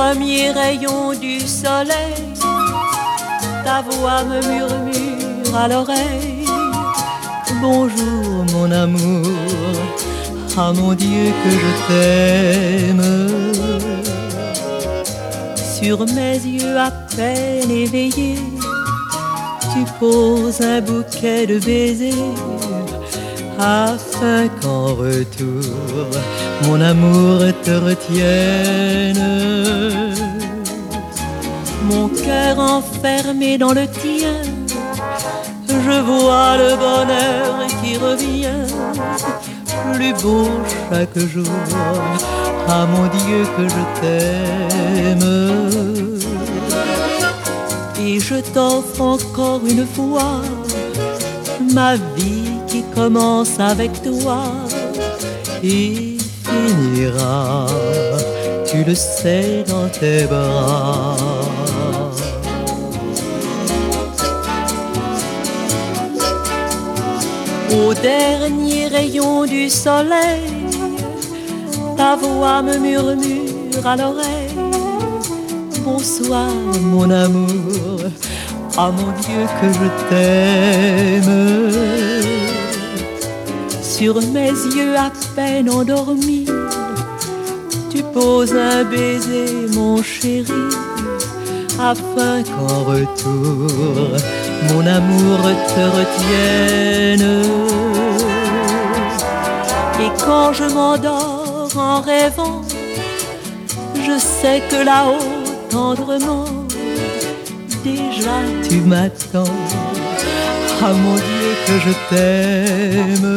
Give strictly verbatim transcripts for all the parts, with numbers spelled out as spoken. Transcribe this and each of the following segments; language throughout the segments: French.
premiers rayons du soleil, ta voix me murmure à l'oreille: bonjour mon amour, ah mon Dieu que je t'aime. Sur mes yeux à peine éveillés, tu poses un bouquet de baisers, afin qu'en retour mon amour te retienne. Mon cœur enfermé dans le tien, je vois le bonheur qui revient, plus beau chaque jour, ah mon Dieu que je t'aime. Et je t'offre encore une fois ma vie qui commence avec toi et finira, tu le sais, dans tes bras. Au dernier rayon du soleil, ta voix me murmure à l'oreille: bonsoir mon amour, ah mon Dieu que je t'aime. Sur mes yeux à peine endormis, tu poses un baiser mon chéri, afin qu'en retour mon amour te retienne. Et quand je m'endors en rêvant, je sais que là-haut tendrement, déjà tu m'attends, ah mon Dieu que je t'aime.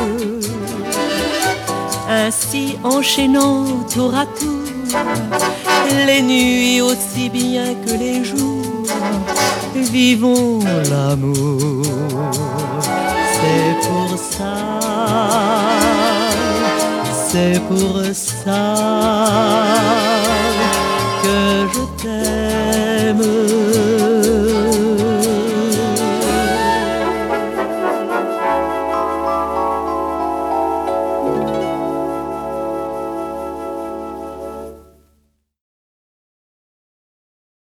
Ainsi enchaînant tour à tour les nuits aussi bien que les jours, vivons l'amour. C'est pour ça, c'est pour ça que je t'aime.